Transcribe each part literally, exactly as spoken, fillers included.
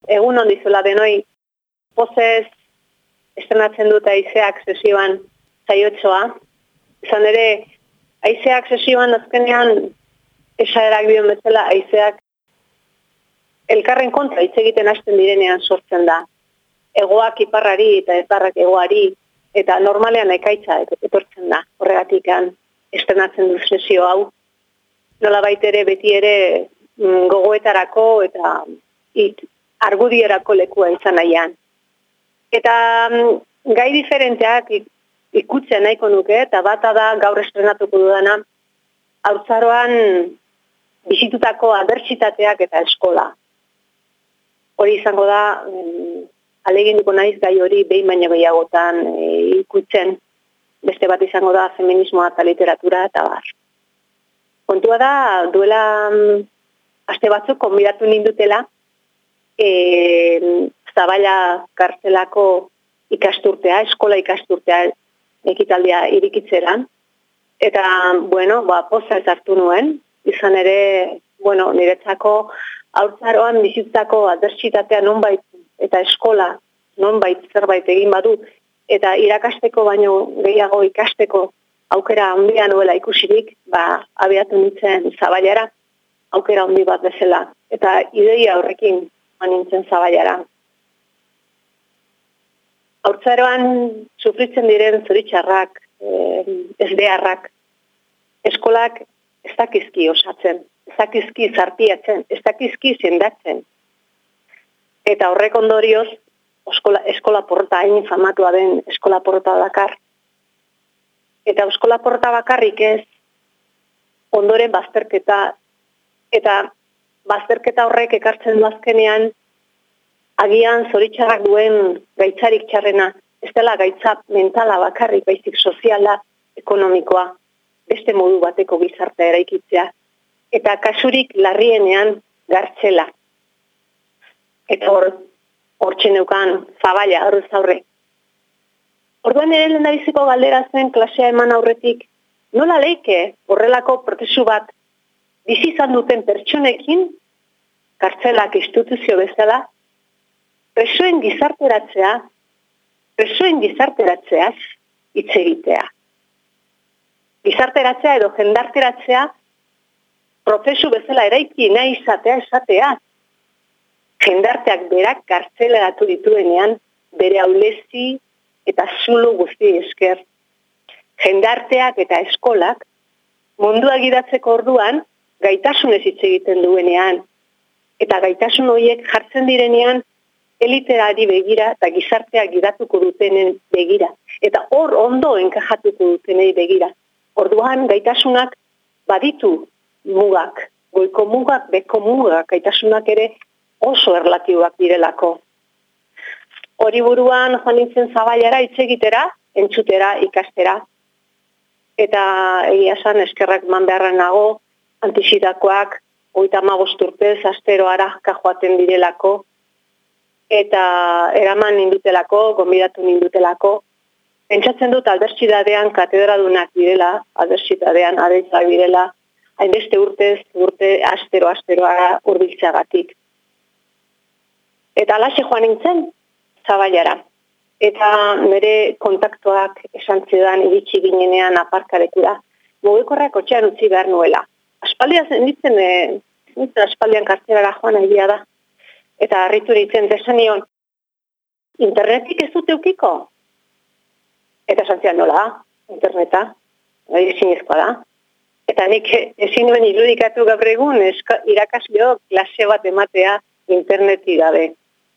Egun ondizula denoi, pozez estrenatzen dut Haizeak sesioan zaiotxoa. Izan ere, Haizeak sesioan azkenean esaerak dion bezala haizeak elkarren kontra hitz egiten hasten direnean sortzen da. Egoak iparrari eta iparrak egoari eta normalean ekaitza etortzen da. Horregatikan estrenatzen du sesio hau. Nolabait ere beti ere gogoetarako eta it, argudierako lekua izan nahian. Eta gai diferenteak ikutzen nahiko nuke, eta bata da gaur estrenatuko dudana, haurtzaroan bizitutako adbertsitateak eta eskola. Hori izango da, aleginduko naiz gai hori behin baino gehiagotan e, ikutzen, beste bat izango da feminismoa eta literatura eta bar. Kontua da, duela aste batzuk konbidatu nindutela, E, Zabaila kartzelako ikasturtea, eskola ikasturtea ekitaldia irikitzeran. Eta, bueno, ba, poza ez hartu nuen, izan ere, bueno, niretzako haurtzaroan bizitutako adbertsitatea nonbait eta eskola nonbait zerbait egin badu, eta irakasteko baino gehiago ikasteko aukera handia nuela ikusirik, ba, abiatu nintzen Zabailara, aukera handi bat bezala. Eta ideia horrekin nintzen Zabailara. Haurtzaroan sufritzen diren zoritxarrak, eh, ezbeharrak, eskolak ez dakizki osatzen, ez dakizki zarpiatzen, ez dakizki sendatzen. Eta horrek ondorioz, eskola, eskola porta, hain famatua den eskola porta bakar. Eta eskola porta bakarrik ez, ondoren bazterketa, eta bazterketa horrek ekartzen du azkenean, agian zoritxarrak duen gaitzarik txarrena, ez dela gaitza mentala bakarrik, baizik soziala, ekonomikoa, beste modu bateko gizartea eraikitzea, eta kasurik larrienean gartzela. Eta hor, hor txeneukan Zabaila, hor ez aurre. Orduan ere lehendabiziko galdera zen klasea eman aurretik, nola leike horrelako prozesu bat bizi izan duten pertsonekin, kartzelak instituzio bezala, presoen gizarteratzea, presoen gizarteratzeaz hitz egitea. Gizarteratzea edo jendarteratzea prozesu bezala eraiki nahi izatea esatea. Jendarteak berak kartzeleratu dituenean bere aulezi eta zulo guzti esker. Jendarteak eta eskolak mundua gidatzeko orduan gaitasunez hitz egiten duenean, eta gaitasun horiek jartzen direnean eliterari begira eta gizartea gidatuko dutenen begira, eta hor ondo enkajatuko dutenei begira. Orduan gaitasunak baditu mugak, goiko mugak, beko mugak, gaitasunak ere oso erlatiboak direlako. Hori buruan joan nintzen Zabailara hitz egitera, entzutera, ikastera, eta egia esan eskerrak man beharren nago, antixitakoak, hogeita hamabost urtez, astero arazka joaten direlako, eta eraman nindutelako, gonbidatu nindutelako. Pentsatzen dut adbertsitatean katedradunak direla, adbertsitatean adeitzak direla, hainbeste urtez, urte, astero, asteroa hurbiltzeagatik. Eta alaxe joan nintzen, Zabailara. Eta nire kontaktuak esan zidan iritsi ginenean aparkalekura. Mugikorrak kotxean utzi behar nuela. Aspaldian zenditzen, e, zenditzen aspaldian kartzelara joan egia da. Eta harritu nintzen desanion, internetik ez dute eukiko? Eta santzian nola, interneta, ezinezkoa da. Eta nik ezin nuen irudikatu gaur egun irakasleo klase bat ematea interneti gabe.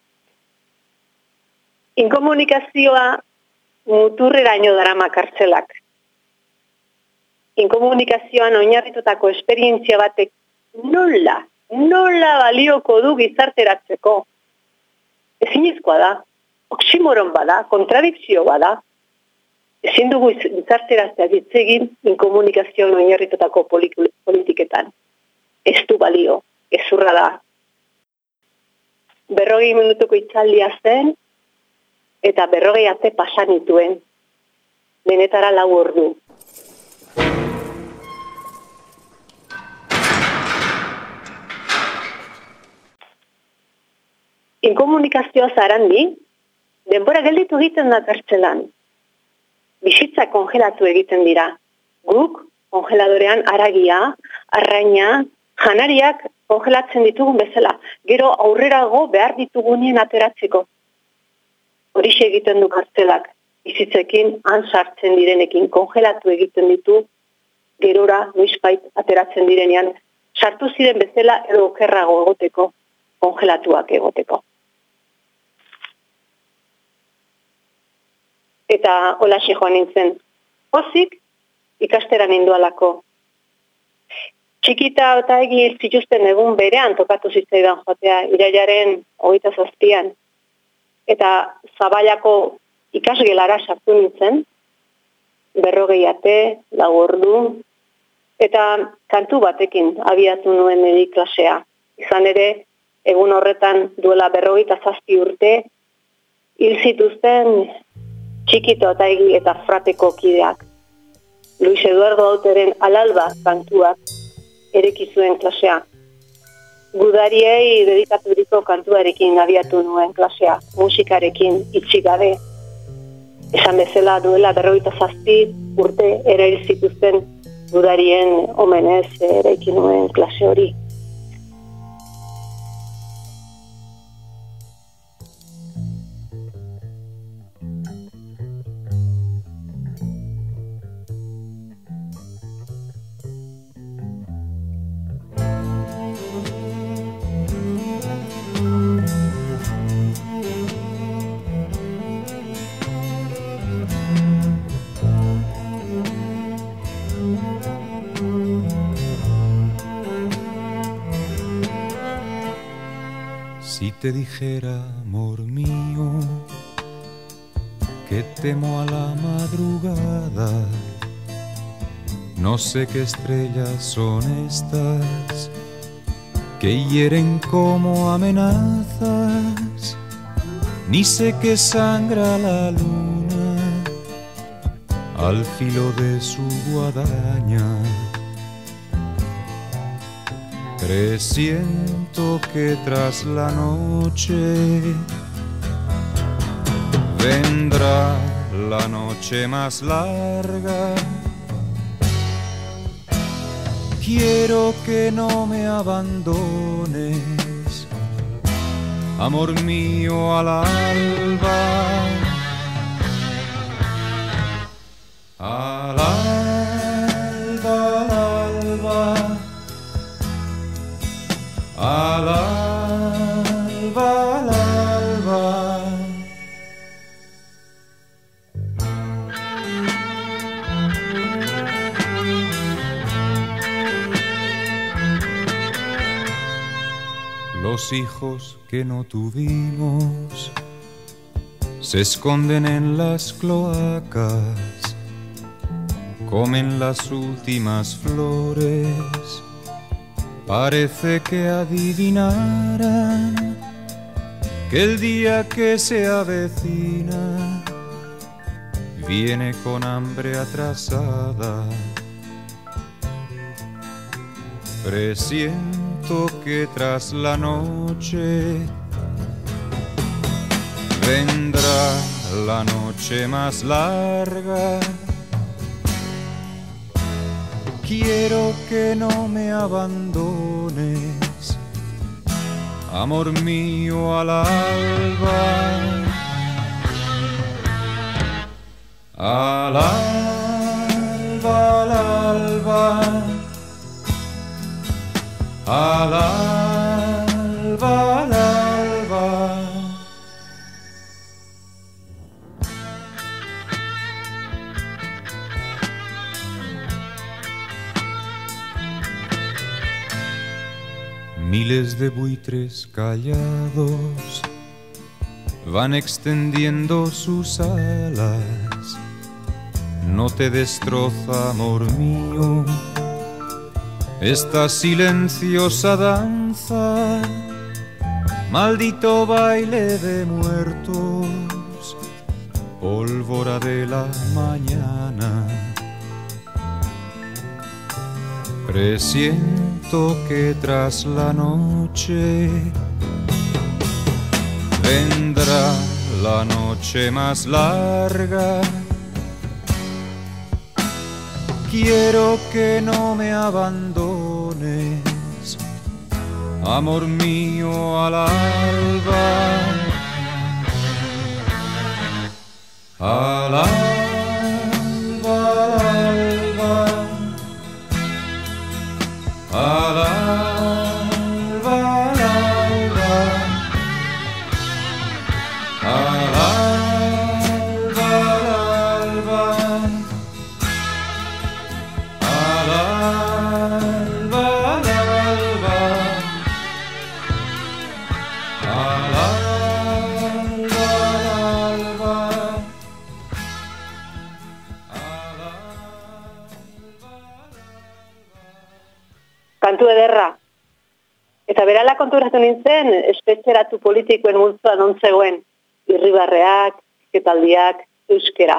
Inkomunikazioa muturreraino darama kartzelak. Inkomunikazioan oinarritutako esperientzia batek nola, nola balioko du gizarteratzeko. Ezinezkoa da, oksimoron bada, kontradikzio bada. Ezin dugu gizarteratzea ditzegin inkomunikazioan oinarritutako politiketan. Ez du balio, ezurra da. Berrogei minutuko itzaldia zen, eta berrogei arte pasan nituen. Benetara lau ordu. inkomunikazioa zarandi, denbora gelditu egiten da kartzelan. Bizitza kongelatu egiten dira. Guk, kongeladorean aragia, arraina, janariak kongelatzen ditugun bezala. Gero aurrerago behar ditugunien ateratzeko. Horixe egiten du kartzelak. Bizitzekin, han sartzen direnekin, kongelatu egiten ditu, gerora, noizbait ateratzen direnean, sartu ziren bezala edo okerrago egoteko, kongelatuak egoteko. Eta holaxe joan nintzen, pozik ikastera nindualako. Txikita eta egi zituzten egun berean tokatu zitzaidan joatea, irailaren hogeita zazpian. Eta Zabalako ikasgelara sartu nintzen, berrogei ate, lau ordu, eta kantu batekin abiatu nuen niri klasea. Izan ere, egun horretan duela berrogeita zazpi urte, hil zituzten Txikito eta egi eta Frateko kideak. Luis Eduardo Auteren Alalba kantuak ereki zuen klasea. Gudariei dedikaturiko kantuarekin abiatu nuen klasea, musikarekin itxi gabe. Esan bezala duela berrogeita zazpi urte erail zituzten gudarien omenez eraiki nuen klase hori. Si te dijera, amor mío, que temo a la madrugada, no sé qué estrellas son estas que hieren como amenazas, ni sé qué sangra la luna al filo de su guadaña. Presiento que tras la noche vendrá la noche más larga. Quiero que no me abandones, amor mío, al alba. Al alba, al alba. Al alba, al alba. Los hijos que no tuvimos se esconden en las cloacas, comen las últimas flores. Parece que adivinaran que el día que se avecina viene con hambre atrasada. Presiento que tras la noche vendrá la noche más larga. Quiero que no me abandones, amor mío, al alba. Al alba, al alba. Al alba, al alba. Miles de buitres callados van extendiendo sus alas. No te destroza, amor mío, esta silenciosa danza, maldito baile de muertos, pólvora de la mañana. Presiento que tras la noche vendrá la noche más larga. Quiero que no me abandones, amor mío, al alba. Al alba, al alba, al alba, al alba, al alba, al alba, al alba. Kantu ederra. Eta berala konturatu nintzen, espetxeratu politikoen multzoa non zegoen, irribarreak, ketaldiak, euskera.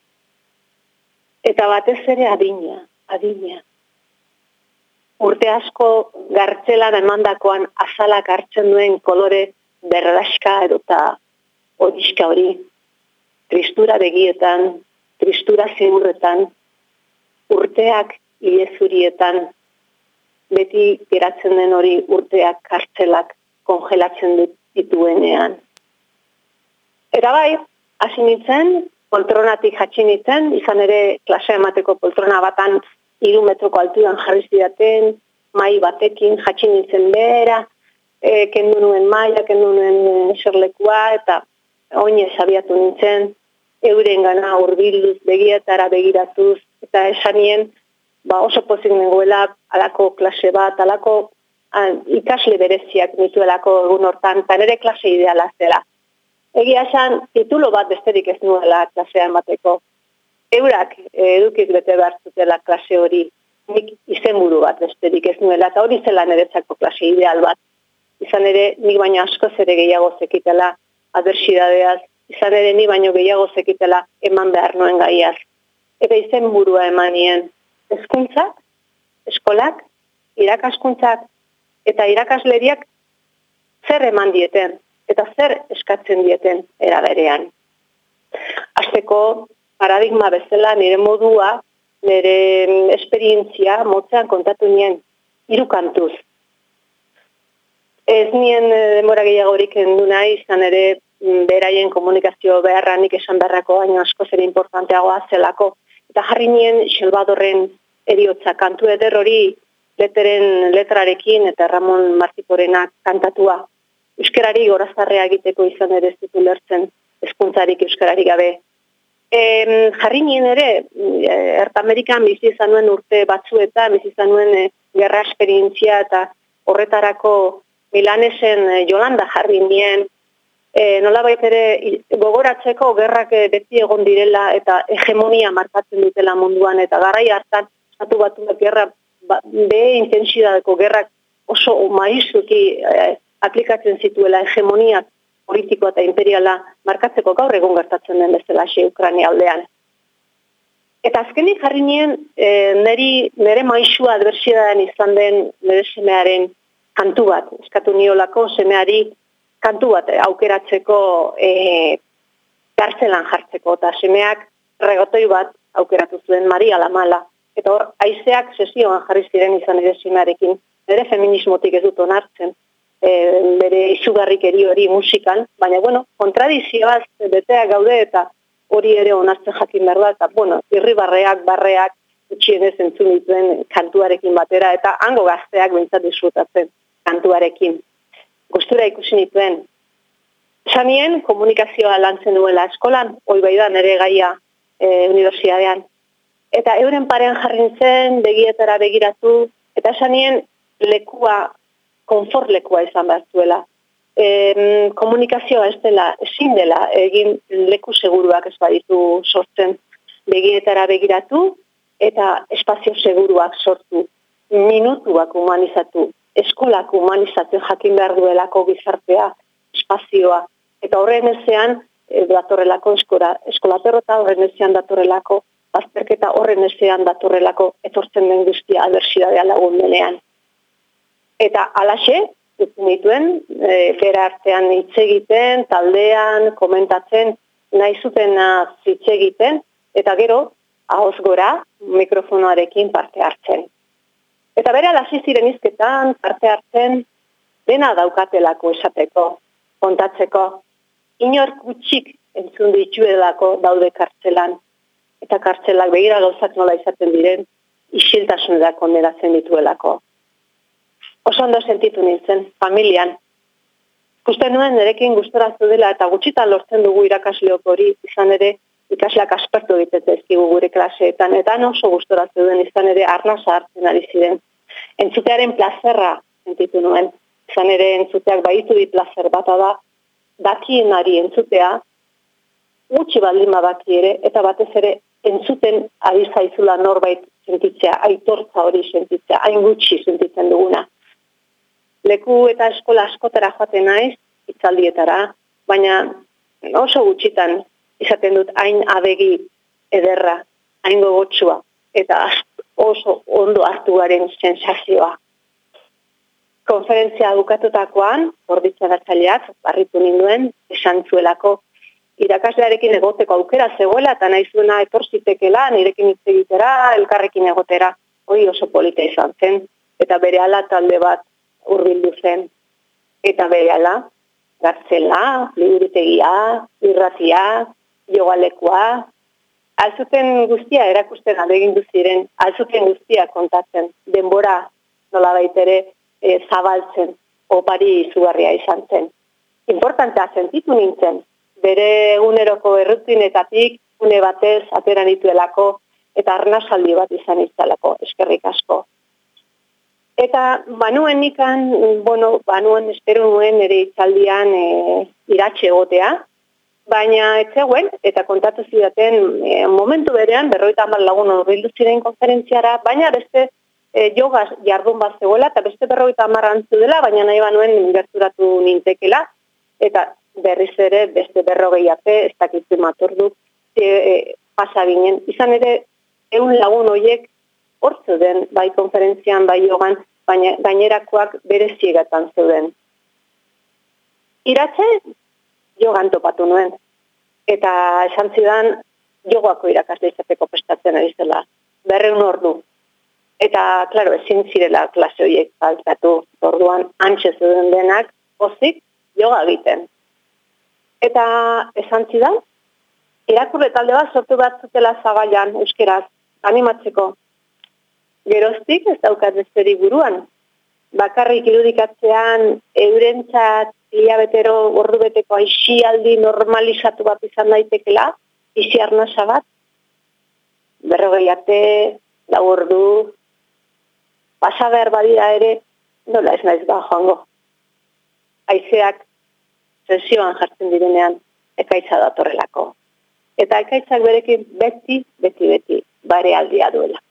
Eta batez ere adina, adina. Urte asko gartzelan emandakoan azalak hartzen duen kolore berraska edota horiska hori. Tristura begietan, tristura zigurretan, urteak ilezurietan, beti geratzen den hori urteak kartzelak kongelatzen dituenean. Eta bai, hasi nintzen, poltronatik jatsi nintzen, izan ere klase emateko poltrona batan hiru metroko alturan jarri zidaten, mai batekin jatsi nintzen behera, e, kendu nuen maila, kendu nuen eserlekua, eta oinez abiatu nintzen, euren gana hurbilduz, begietara begiratuz, eta esanien, ba oso pozik nengoela alako klase bat, alako an, ikasle bereziak nituelako egun hortan, eta nire klase ideala zela. Egia esan, titulo bat besterik ez nuela klasea emateko. Eurak edukik bete behar zutela klase hori, nik izenburu bat besterik ez nuela, eta hori zela niretzako klase ideal bat. Izan ere, nik baino askoz ere gehiago zekitela adversidadeaz, izan ere, nik baino gehiago zekitela eman behar nuen gaiaz. Eta izenburua emanien, hezkuntzak, eskolak, irakaskuntzak eta irakasleriak zer eman dieten eta zer eskatzen dieten era berean. Hasteko paradigma bezala nire modua, nire esperientzia motzean kontatu nien hiru kantuz. Ez nien denbora gehiagorik endu nahi, izan ere beraien komunikazio beharranik esan beharrako baino askoz ere importanteagoa zelako. Eta jarri nien Xelbadorren eriotza kantu eder hori leteren letrarekin eta Ramon Martiporenak kantatua. Euskarari gorazarrea egiteko izan ere ez dut ulertzen hezkuntzarik euskarari gabe. E, jarri nien ere, Erta Amerikan bizi izan nuen urte batzuetan, bizi izan nuen e, gerra esperientzia eta horretarako Milanesen e, Jolanda jarri nien, E, nolabait ere gogoratzeko gerrak beti egon direla eta hegemonia markatzen dutela munduan, eta garai hartan estatu batuak gerra behe intensidadeko gerrak oso maizuki eh, aplikatzen zituela hegemonia politiko eta imperiala markatzeko gaur egun gertatzen den bezala xe Ukraina aldean. Eta azkenik jarri nien e, neri, nere maizua adversidadean izan den nire semearen kantu bat, eskatu niolako semeari kantu bat aukeratzeko e, gartzelan jartzeko, eta semeak regotoi bat aukeratu zuen Maria la Mala. Eta hor, haizeak sesioan jarri ziren izan ere semearekin. Nire feminismotik ez dut onartzen, e, bere izugarrikeri hori musikan, baina, bueno, kontradizioaz betea gaude eta hori ere onartzen jakin behar da, eta, bueno, irribarreak, barreak, utxienez entzun dituen kantuarekin batera, eta hango gazteak behintzat disfrutatzen kantuarekin. Gustura ikusi nituen. Esanien, komunikazioa lantzen nuela eskolan, hoi bai da nire gaia e, unibertsitatean. Eta euren parean jarri zen, begietara begiratu, eta esanien lekua, konfort lekua izan behar zuela. E, komunikazioa ez dela, ezin dela, egin leku seguruak ez baditu sortzen. Begietara begiratu, eta espazio seguruak sortu. Minutuak humanizatu. Eskolak humanizatzen jakin behar duelako gizartea, espazioa. Eta horren ezean, e, datorrelako eskola, eskolaterrota horren ezean datorrelako, bazterketa horren ezean datorrelako, etortzen den guztia adversidadea lagun denean. Eta alaxe, dituen, e, bera artean hitz egiten, taldean, komentatzen, nahi zuten hitz egiten, eta gero, ahoz gora, mikrofonoarekin parte hartzen. Eta bere hasi ziren hizketan, parte hartzen, dena daukatelako esateko, kontatzeko, inor gutxik entzun dituelako daude kartzelan, eta kartzelak begira gauzak nola izaten diren, isiltasunera kondenatzen dituelako. Oso ondo sentitu nintzen, familian. Ikusten nuen nerekin gustorazu dela eta gutxitan lortzen dugu irakasleok hori, izan ere ikasleak aspertu egiten zaizkigu gure klaseetan, eta oso gustorazu duen izan ere arnasa hartzen ari ziren. Entzutearen plazerra sentitu nuen, izan ere entzuteak baitu dit plazer bata da, dakienari entzutea, gutxi baldin badaki ere, eta batez ere entzuten ari zaizula norbait sentitzea, aitortza hori sentitzea, hain gutxi sentitzen duguna. Leku eta eskola askotara joaten naiz, hitzaldietara, baina oso gutxitan izaten dut hain abegi ederra, hain gogotsua, eta oso ondo hartu garen sensazioa. Konferentzia bukatutakoan, ordizkaritzaileak barritu ninduen, esan zuelako irakaslearekin egoteko aukera zegoela, eta nahi zuena etor zitekela, nirekin hitz egitera, elkarrekin egotera, hori oso polita izan zen, eta berehala talde bat hurbildu zen, eta berehala, gartzela, liburutegia, irratia, jogalekua, alzuten guztia erakusten alegindu ziren, alzuten guztia kontatzen, denbora nola baitere e, zabaltzen, opari izugarria izan zen. Importantea sentitu nintzen, bere eguneroko errutinetatik, une batez atera nituelako, eta arnasaldi bat izan izalako, eskerrik asko. Eta banuen nikan, bueno, banuen espero nuen ere itzaldian e, iratxe egotea, baina etzegoen, eta kontatu zidaten e, momentu berean, berroita hamar lagun horbildu ziren konferentziara, baina beste e, jogaz jardun bat zegoela, eta beste berroita hamar antzu dela, baina nahi banuen gerturatu nintekela, eta berriz ere beste berrogei arte, ez dakitu maturdu, e, e, pasa ginen. Izan ere, egun lagun horiek hortzu den, bai konferentzian, bai jogan, baina gainerakoak bere ziegatan zeuden. Iratxe, jogan topatu nuen. Eta esan zidan, jogoako irakasle izateko prestatzen ari zela. Berreun ordu. Eta, klaro, ezin zirela klase horiek faltatu. Orduan, antxe zeuden denak, pozik, joga egiten. Eta esan zidan, irakurre talde bat sortu bat zutela Zabaian, euskeraz, animatzeko. Geroztik ez daukat besterik buruan. Bakarrik irudikatzean eurentzat hilabetero ordubeteko aixialdi normalizatu bat izan daitekela, izi arnasa bat, berrogei arte, lau ordu, pasa behar badira ere, nola ez naiz ba joango. Haizeak sesioan jartzen direnean, ekaitza datorrelako. Eta ekaitzak berekin beti, beti, beti, bare aldia duela.